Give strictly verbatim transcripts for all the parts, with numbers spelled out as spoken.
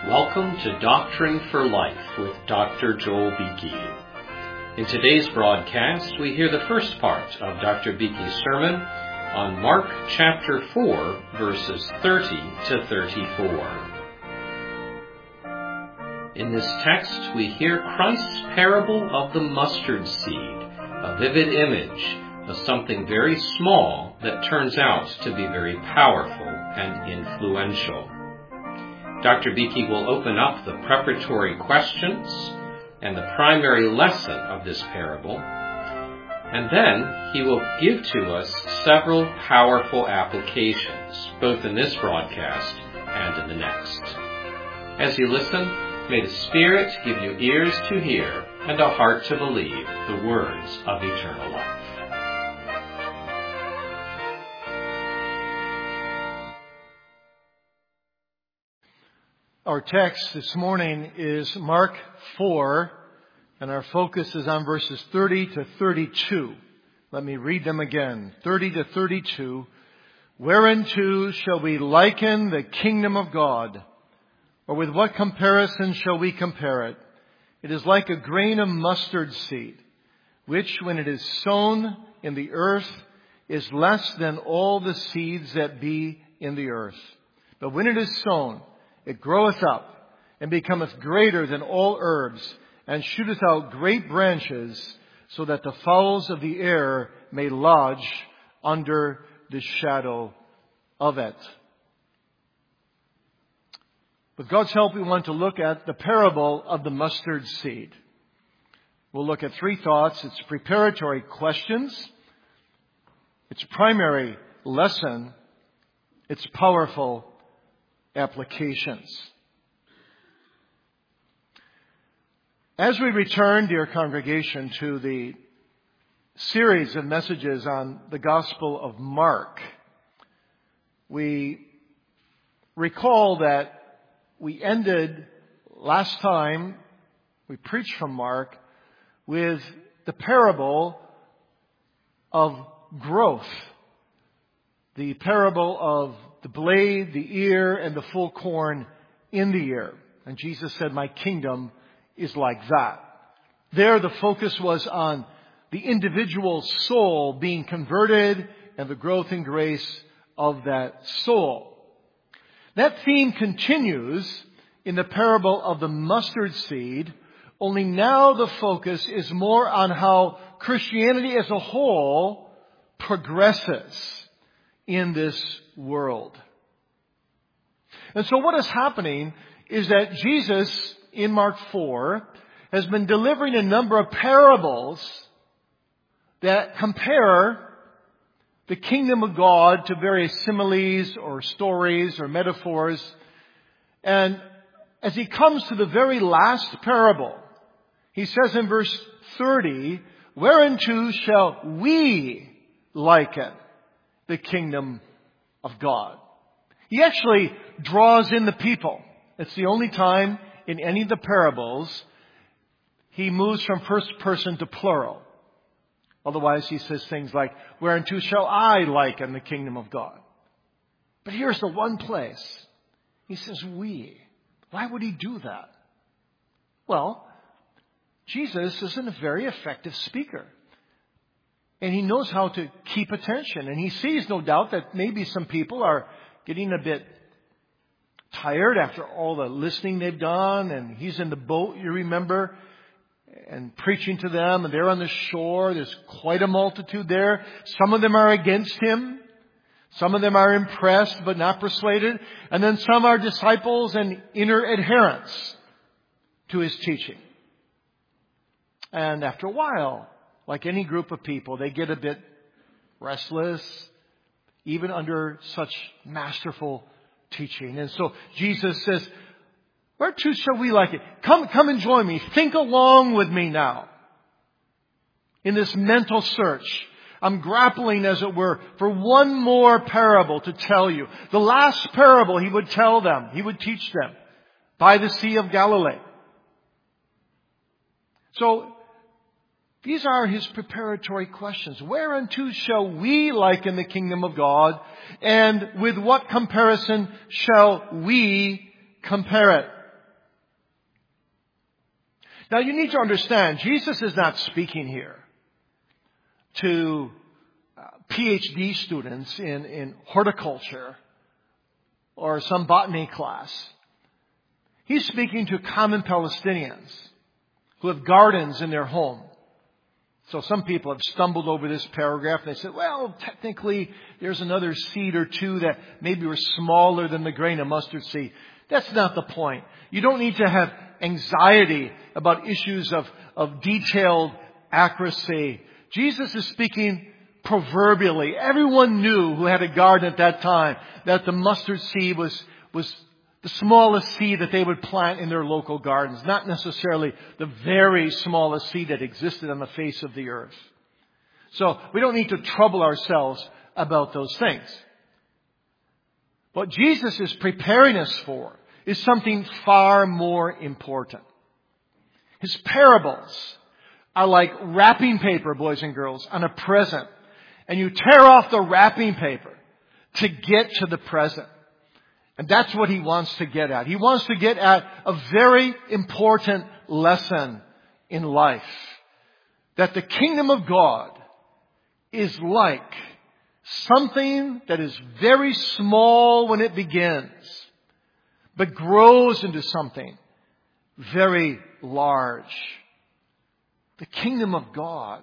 Welcome to Doctrine for Life with Doctor Joel Beeke. In today's broadcast, we hear the first part of Doctor Beeke's sermon on Mark chapter four, verses thirty to thirty-four. In this text, we hear Christ's parable of the mustard seed, a vivid image of something very small that turns out to be very powerful and influential. Doctor Beeke will open up the preparatory questions and the primary lesson of this parable, and then he will give to us several powerful applications, both in this broadcast and in the next. As you listen, may the Spirit give you ears to hear and a heart to believe the words of eternal life. Our text this morning is Mark four, and our focus is on verses thirty to thirty-two. Let me read them again. thirty to thirty-two. Whereunto shall we liken the kingdom of God? Or with what comparison shall we compare it? It is like a grain of mustard seed, which when it is sown in the earth is less than all the seeds that be in the earth. But when it is sown, it groweth up, and becometh greater than all herbs, and shooteth out great branches, so that the fowls of the air may lodge under the shadow of it. With God's help, we want to look at the parable of the mustard seed. We'll look at three thoughts: its preparatory questions, its primary lesson, its powerful applications. As we return, dear congregation, to the series of messages on the Gospel of Mark, we recall that we ended last time we preached from Mark with the parable of growth, the parable of the blade, the ear, and the full corn in the ear. And Jesus said, my kingdom is like that. There the focus was on the individual soul being converted and the growth and grace of that soul. That theme continues in the parable of the mustard seed, only now the focus is more on how Christianity as a whole progresses in this world. And so what is happening is that Jesus, in Mark four, has been delivering a number of parables that compare the kingdom of God to various similes or stories or metaphors. And as he comes to the very last parable, he says in verse thirty, whereunto shall we liken the kingdom of God? He actually draws in the people. It's the only time in any of the parables he moves from first person to plural. Otherwise he says things like, whereunto shall I liken the kingdom of God? But here's the one place he says we. Why would he do that? Well, Jesus isn't a very effective speaker. And he knows how to keep attention. And he sees, no doubt, that maybe some people are getting a bit tired after all the listening they've done. And he's in the boat, you remember, and preaching to them. And they're on the shore. There's quite a multitude there. Some of them are against him. Some of them are impressed but not persuaded. And then some are disciples and inner adherents to his teaching. And after a while, like any group of people, they get a bit restless, even under such masterful teaching. And so Jesus says, whereto shall we like it? Come, come and join me. Think along with me now in this mental search. I'm grappling, as it were, for one more parable to tell you. The last parable he would tell them, he would teach them by the Sea of Galilee. So these are his preparatory questions. Whereunto shall we liken the kingdom of God? And with what comparison shall we compare it? Now you need to understand, Jesus is not speaking here to uh, P H D students in, in horticulture or some botany class. He's speaking to common Palestinians who have gardens in their home. So some people have stumbled over this paragraph and they said, well, technically there's another seed or two that maybe were smaller than the grain of mustard seed. That's not the point. You don't need to have anxiety about issues of, of detailed accuracy. Jesus is speaking proverbially. Everyone knew who had a garden at that time that the mustard seed was, was the smallest seed that they would plant in their local gardens, not necessarily the very smallest seed that existed on the face of the earth. So we don't need to trouble ourselves about those things. What Jesus is preparing us for is something far more important. His parables are like wrapping paper, boys and girls, on a present. And you tear off the wrapping paper to get to the present. And that's what he wants to get at. He wants to get at a very important lesson in life. That the kingdom of God is like something that is very small when it begins, but grows into something very large. The kingdom of God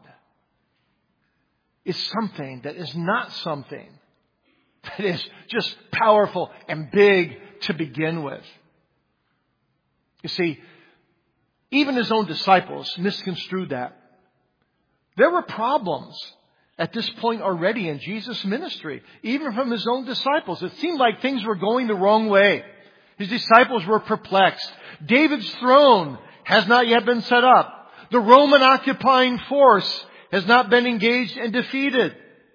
is something that is not something that is just powerful and big to begin with. You see, even his own disciples misconstrued that. There were problems at this point already in Jesus' ministry, even from his own disciples. It seemed like things were going the wrong way. His disciples were perplexed. David's throne has not yet been set up. The Roman occupying force has not been engaged and defeated.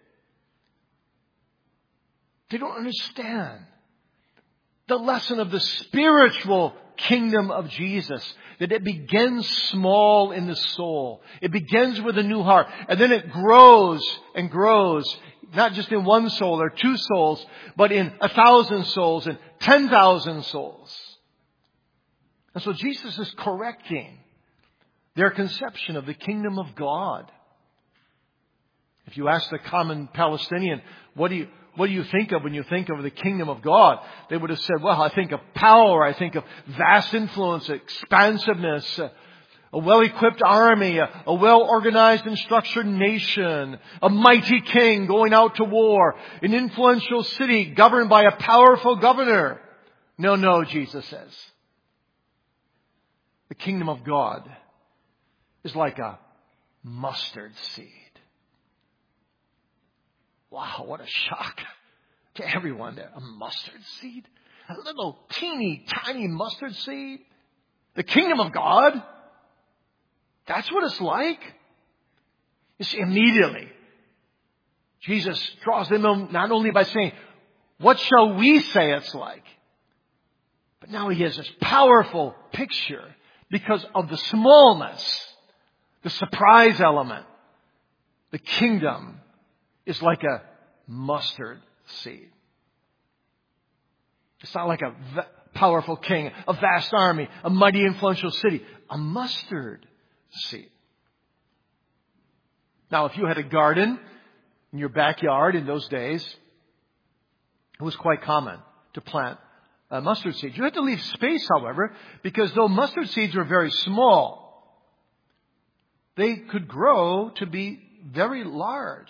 They don't understand the lesson of the spiritual kingdom of Jesus. That it begins small in the soul. It begins with a new heart. And then it grows and grows. Not just in one soul or two souls, but in a thousand souls and ten thousand souls. And so Jesus is correcting their conception of the kingdom of God. If you ask the common Palestinian, what do you, what do you think of when you think of the kingdom of God? They would have said, well, I think of power, I think of vast influence, expansiveness, a well-equipped army, a, a well-organized and structured nation, a mighty king going out to war, an influential city governed by a powerful governor. No, no, Jesus says. The kingdom of God is like a mustard seed. Wow, what a shock to everyone there. A mustard seed? A little teeny tiny mustard seed? The kingdom of God? That's what it's like. You see, immediately, Jesus draws them in not only by saying, what shall we say it's like? But now he has this powerful picture because of the smallness, the surprise element. The kingdom is like a mustard seed. It's not like a v- powerful king, a vast army, a mighty influential city. A mustard seed. Now, if you had a garden in your backyard in those days, it was quite common to plant uh, mustard seeds. You had to leave space, however, because though mustard seeds were very small, they could grow to be very large.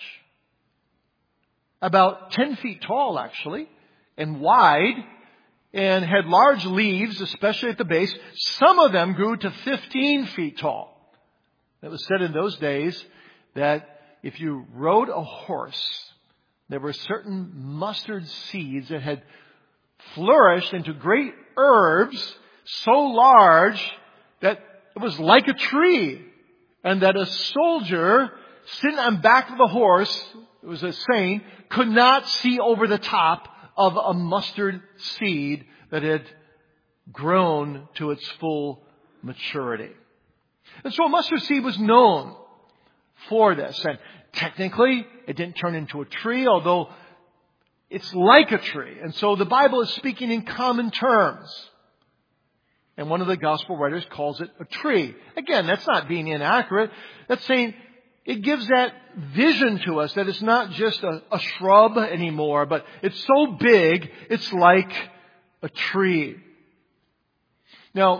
About ten feet tall, actually, and wide, and had large leaves, especially at the base. Some of them grew to fifteen feet tall. It was said in those days that if you rode a horse, there were certain mustard seeds that had flourished into great herbs so large that it was like a tree, and that a soldier sitting on the back of the horse, it was a saying, could not see over the top of a mustard seed that had grown to its full maturity. And so a mustard seed was known for this. And technically, it didn't turn into a tree, although it's like a tree. And so the Bible is speaking in common terms. And one of the gospel writers calls it a tree. Again, that's not being inaccurate. That's saying it gives that vision to us that it's not just a, a shrub anymore, but it's so big, it's like a tree. Now,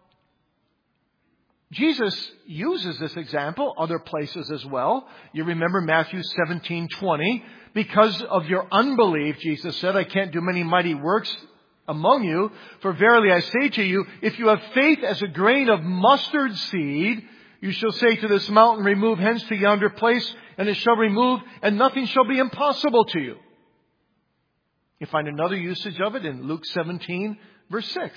Jesus uses this example other places as well. You remember Matthew seventeen twenty. Because of your unbelief, Jesus said, I can't do many mighty works among you. For verily I say to you, if you have faith as a grain of mustard seed, you shall say to this mountain, remove hence to yonder place, and it shall remove, and nothing shall be impossible to you. You find another usage of it in Luke seventeen, verse six.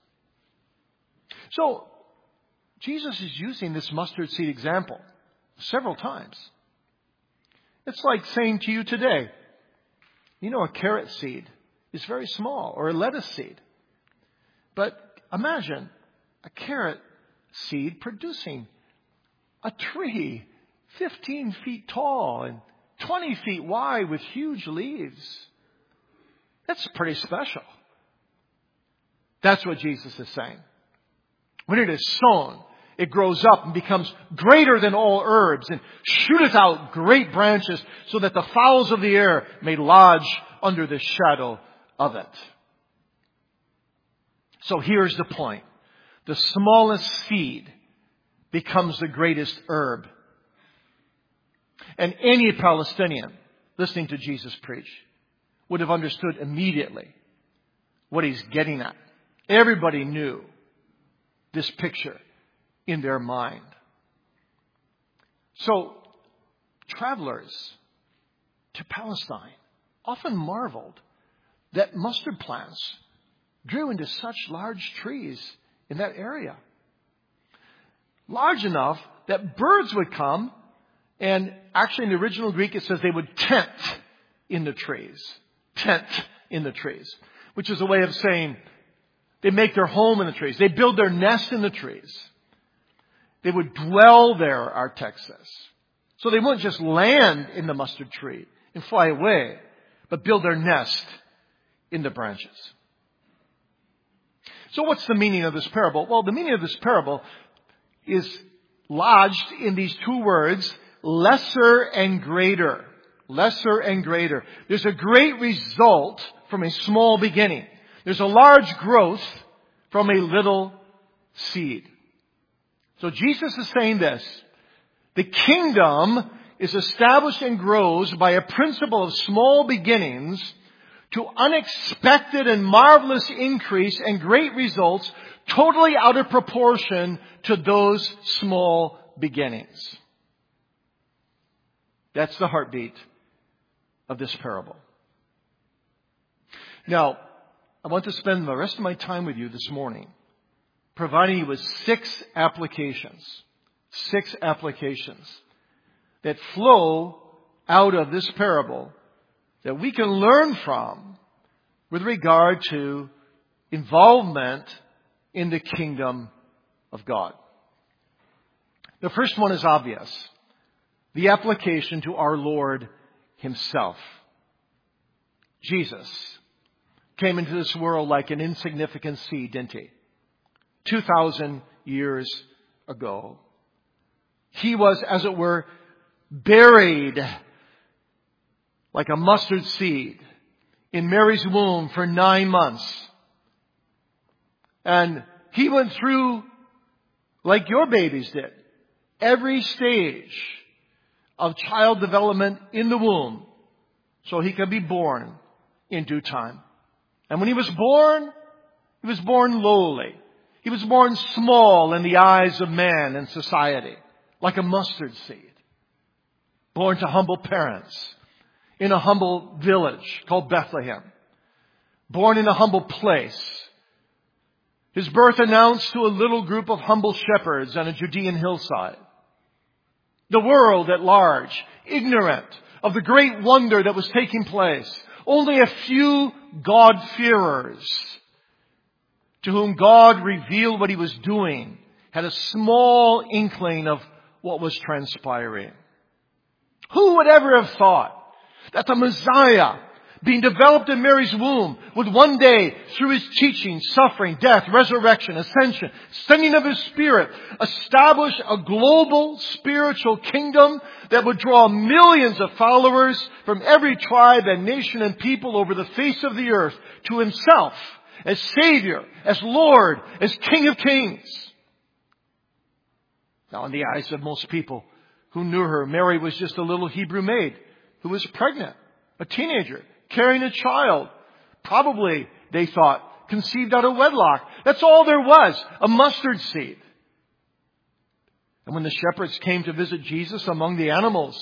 So, Jesus is using this mustard seed example several times. It's like saying to you today, you know, a carrot seed is very small, or a lettuce seed. But imagine a carrot seed producing a tree fifteen feet tall and twenty feet wide with huge leaves. That's pretty special. That's what Jesus is saying. When it is sown, it grows up and becomes greater than all herbs and shooteth out great branches so that the fowls of the air may lodge under the shadow of it. So here's the point. The smallest seed becomes the greatest herb. And any Palestinian listening to Jesus preach would have understood immediately what he's getting at. Everybody knew this picture in their mind. So, travelers to Palestine often marveled that mustard plants grew into such large trees in that area. Large enough that birds would come, and actually in the original Greek it says they would tent in the trees. Tent in the trees. Which is a way of saying they make their home in the trees. They build their nest in the trees. They would dwell there, our text says. So they wouldn't just land in the mustard tree and fly away, but build their nest in the branches. So what's the meaning of this parable? Well, the meaning of this parable is lodged in these two words, lesser and greater. Lesser and greater. There's a great result from a small beginning. There's a large growth from a little seed. So Jesus is saying this. The kingdom is established and grows by a principle of small beginnings to unexpected and marvelous increase and great results totally out of proportion to those small beginnings. That's the heartbeat of this parable. Now, I want to spend the rest of my time with you this morning providing you with six applications. Six applications that flow out of this parable that we can learn from with regard to involvement in the kingdom of God. The first one is obvious. The application to our Lord Himself. Jesus came into this world like an insignificant seed, didn't He? Two thousand years ago. He was, as it were, buried like a mustard seed in Mary's womb for nine months. And He went through, like your babies did, every stage of child development in the womb so He could be born in due time. And when He was born, He was born lowly. He was born small in the eyes of man and society, like a mustard seed. Born to humble parents in a humble village called Bethlehem. Born in a humble place. His birth announced to a little group of humble shepherds on a Judean hillside. The world at large, ignorant of the great wonder that was taking place. Only a few God-fearers to whom God revealed what He was doing had a small inkling of what was transpiring. Who would ever have thought that the Messiah, being developed in Mary's womb, would one day, through His teaching, suffering, death, resurrection, ascension, sending of His Spirit, establish a global spiritual kingdom that would draw millions of followers from every tribe and nation and people over the face of the earth to Himself as Savior, as Lord, as King of Kings. Now, in the eyes of most people who knew her, Mary was just a little Hebrew maid who was pregnant, a teenager, carrying a child. Probably, they thought, conceived out of wedlock. That's all there was, a mustard seed. And when the shepherds came to visit Jesus among the animals,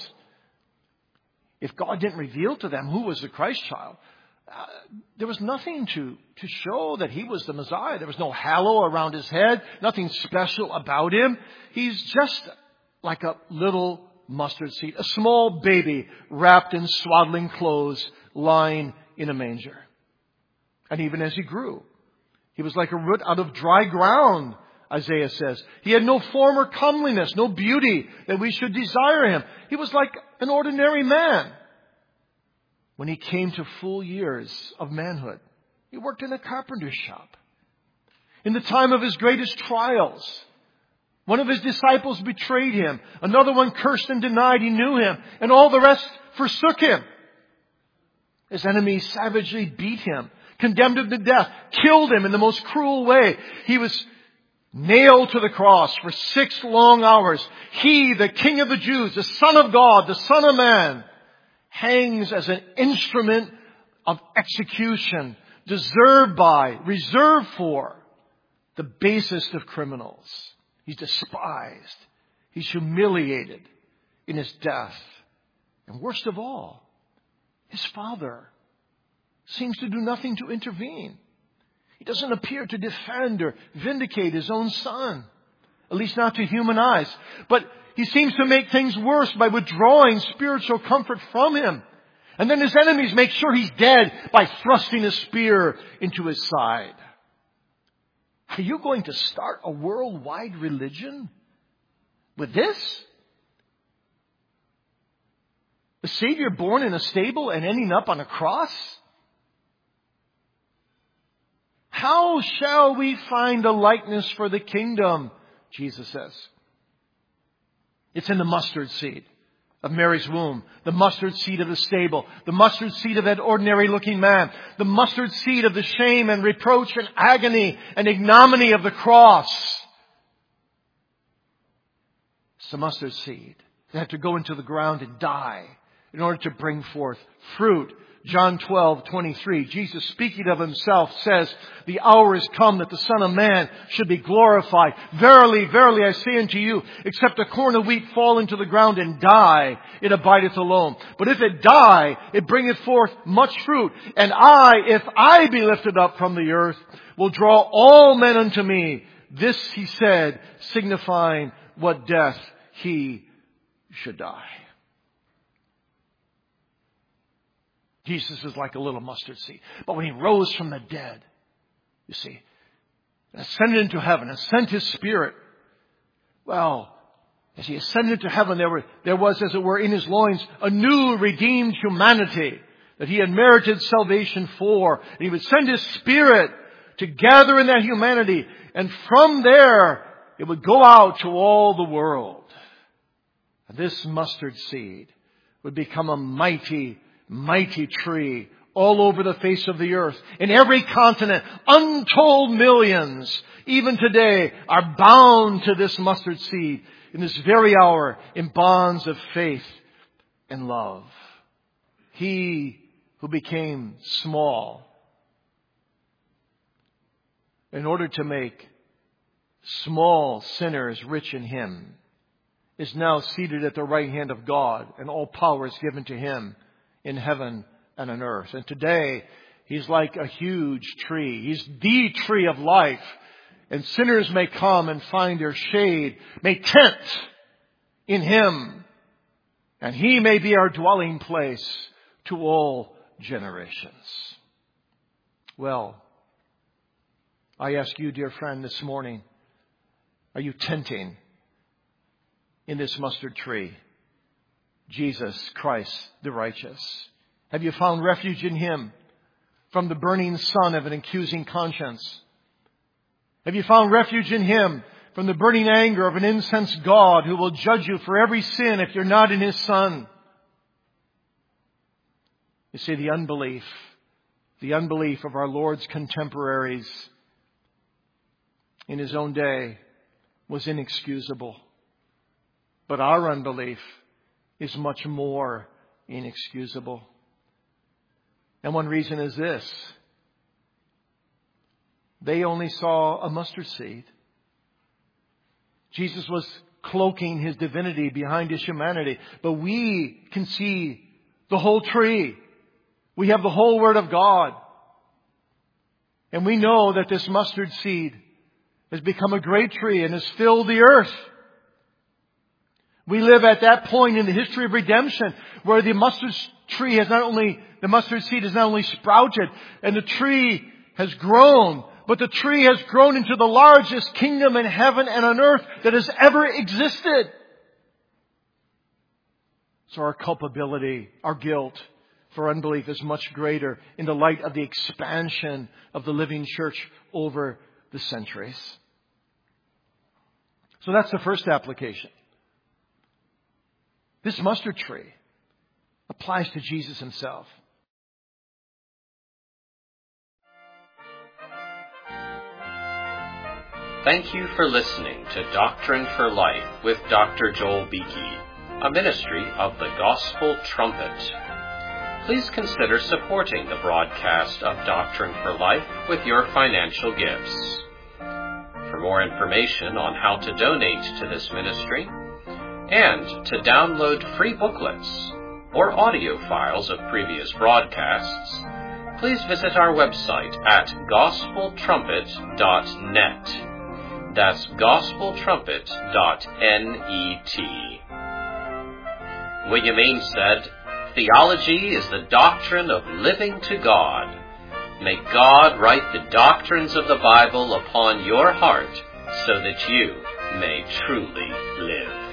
if God didn't reveal to them who was the Christ child, uh, there was nothing to, to show that He was the Messiah. There was no halo around His head, nothing special about Him. He's just like a little mustard seed, a small baby wrapped in swaddling clothes, lying in a manger. And even as He grew, He was like a root out of dry ground, Isaiah says. He had no form or comeliness, no beauty that we should desire Him. He was like an ordinary man. When He came to full years of manhood, He worked in a carpenter's shop. In the time of His greatest trials, one of His disciples betrayed Him. Another one cursed and denied He knew Him. And all the rest forsook Him. His enemies savagely beat Him, condemned Him to death, killed Him in the most cruel way. He was nailed to the cross for six long hours. He, the King of the Jews, the Son of God, the Son of Man, hangs as an instrument of execution, deserved by, reserved for the basest of criminals. He's despised. He's humiliated in His death. And worst of all, His Father seems to do nothing to intervene. He doesn't appear to defend or vindicate His own Son, at least not to human eyes. But He seems to make things worse by withdrawing spiritual comfort from Him. And then His enemies make sure He's dead by thrusting a spear into His side. Are you going to start a worldwide religion with this? The Savior born in a stable and ending up on a cross? How shall we find a likeness for the kingdom? Jesus says. It's in the mustard seed of Mary's womb, the mustard seed of the stable, the mustard seed of that ordinary looking man, the mustard seed of the shame and reproach and agony and ignominy of the cross. It's the mustard seed that had to go into the ground and die in order to bring forth fruit. John twelve twenty-three, Jesus speaking of Himself says, "The hour is come that the Son of Man should be glorified. Verily, verily, I say unto you, except a corn of wheat fall into the ground and die, it abideth alone. But if it die, it bringeth forth much fruit. And I, if I be lifted up from the earth, will draw all men unto me." This He said, signifying what death He should die. Jesus is like a little mustard seed. But when He rose from the dead, you see, ascended into heaven and sent His Spirit, well, as He ascended to heaven, there, were, there was, as it were, in His loins, a new redeemed humanity that He had merited salvation for. And He would send His Spirit to gather in that humanity. And from there, it would go out to all the world. And this mustard seed would become a mighty mighty tree all over the face of the earth. In every continent, untold millions, even today, are bound to this mustard seed in this very hour in bonds of faith and love. He who became small in order to make small sinners rich in Him is now seated at the right hand of God, and all power is given to Him in heaven and on earth. And today, He's like a huge tree. He's the tree of life. And sinners may come and find their shade, may tent in Him. And He may be our dwelling place to all generations. Well, I ask you, dear friend, this morning, are you tenting in this mustard tree? Jesus Christ the righteous. Have you found refuge in Him from the burning sun of an accusing conscience? Have you found refuge in Him from the burning anger of an incensed God who will judge you for every sin if you're not in His Son? You see, the unbelief, the unbelief of our Lord's contemporaries in His own day was inexcusable. But our unbelief is much more inexcusable. And one reason is this. They only saw a mustard seed. Jesus was cloaking His divinity behind His humanity. But we can see the whole tree. We have the whole Word of God. And we know that this mustard seed has become a great tree and has filled the earth. We live at that point in the history of redemption where the mustard tree has not only, the mustard seed has not only sprouted and the tree has grown, but the tree has grown into the largest kingdom in heaven and on earth that has ever existed. So our culpability, our guilt for unbelief is much greater in the light of the expansion of the living church over the centuries. So that's the first application. This mustard tree applies to Jesus Himself. Thank you for listening to Doctrine for Life with Doctor Joel Beeke, a ministry of the Gospel Trumpet. Please consider supporting the broadcast of Doctrine for Life with your financial gifts. For more information on how to donate to this ministry and to download free booklets or audio files of previous broadcasts, please visit our website at gospel trumpet dot net. That's gospel trumpet dot net. William Ames said, "Theology is the doctrine of living to God. May God write the doctrines of the Bible upon your heart so that you may truly live."